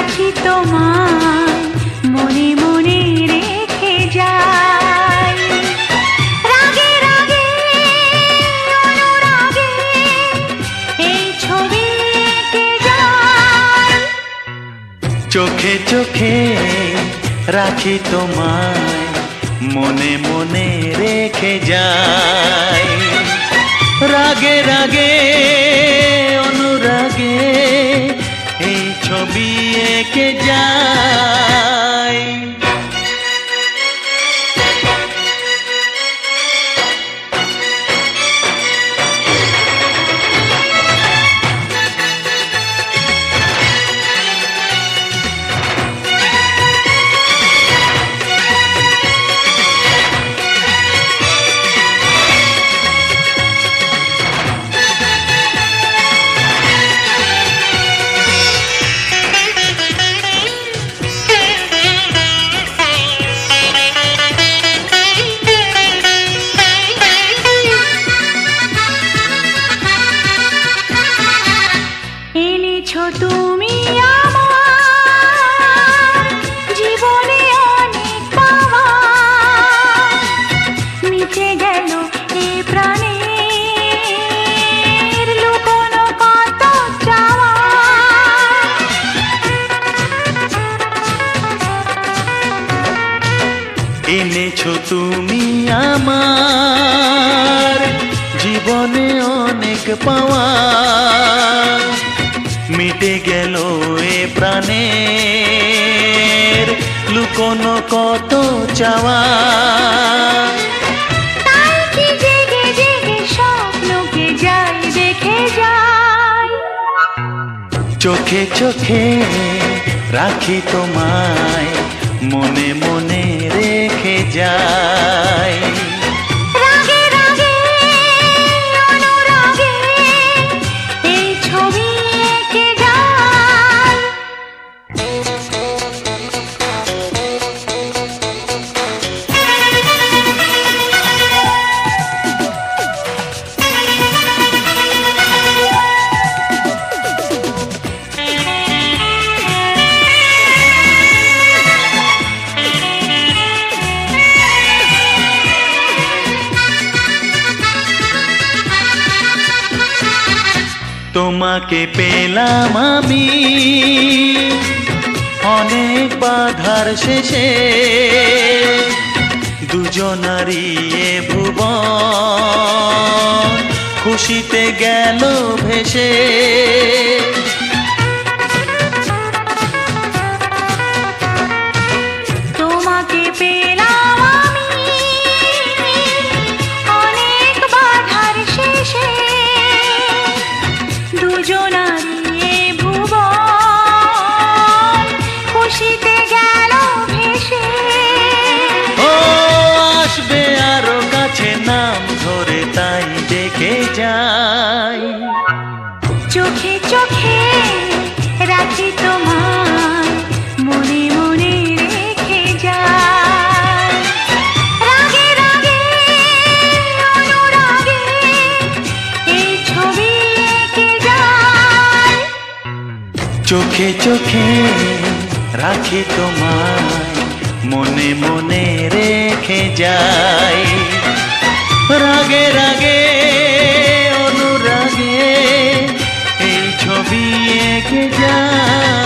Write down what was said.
রাখি তোমায় মনে মনে রেখে যাই। রাগে রাগে অনুরাগে এই ছবি এঁকে যাই। চোখে চোখে রাখি তোমায় মনে মনে রেখে যাই। রাগে রাগে অনুরাগে এই ছবি এঁকে যাই। তুমি আমার জীবনে অনেক পাওয়া, মিটে গেল এ প্রাণের লুকোনো কত চাওয়া। এনেছো তুমি আমার জীবনে অনেক পাওয়া, মিটে গেল এ প্রাণের লুকোনো কত চাওয়া। তাই কি জেগে জেগে স্বপ্নকে যাই দেখে যাই। চোখে চোখে রাখি তোমায় মনে মনে রেখে যাই। রাগে রাগে অনুরাগে এই ছবি এঁকে যাই। তোমাকে পেলাম আমি অনেক বাধার শেষে, দুজনারই এ ভুবন খুশিতে গেল ভেসে। তোমাকে পেলাম আমি অনেক বাধার শেষে, দুজনারই এ ভুবন খুশিতে গেল ভেসে। ও আসবে আরো কাছে নাম ধরে তাই দেখে যাই। চোখে চোখে রাখি তোমায় মনে মনে রেখে যাই। রাগে রাগে অনুরাগে এই ছবি এঁকে যাই। চোখে চোখে রাখি তোমায় মনে মনে রেখে যাই। রাগে রাগে অনুরাগে এই ছবি এঁকে যাই।